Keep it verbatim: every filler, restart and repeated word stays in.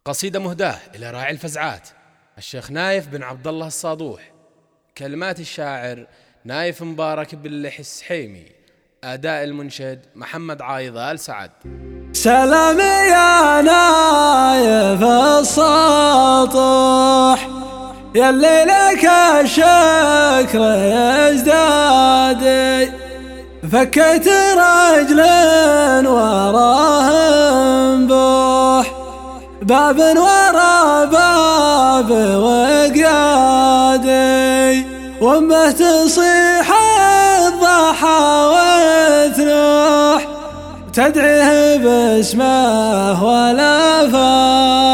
قصيدة مهداة إلى راعي الفزعات الشيخ نايف بن عبد الله الصادوح. كلمات الشاعر نايف مبارك بن لحي السحيمي. أداء المنشد محمد عايض آل سعد. سلام يا نايف السطوح يلي لك الشكر يزدادي، فكيت رجل وراه بوح باب ورا باب وقيادي، وامه تصيح الضحى وتنوح تدعيه باسمه ولا فا